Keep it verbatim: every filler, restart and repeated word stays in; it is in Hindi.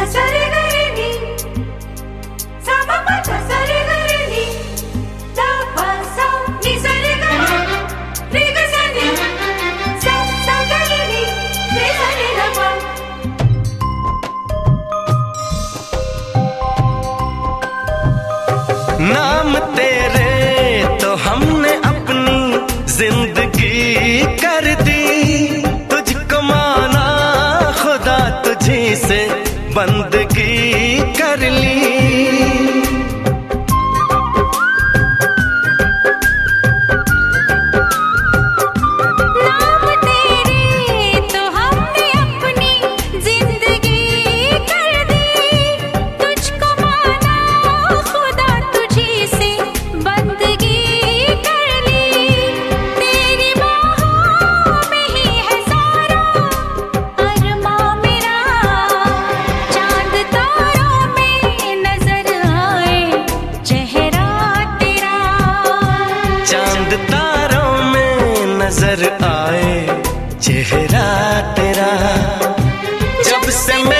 नाम तेरे तो हमने अपनी जिंदगी कर दी, तुझको माना खुदा तुझी से बंदगी कर ली। नजर आए चेहरा तेरा, जब से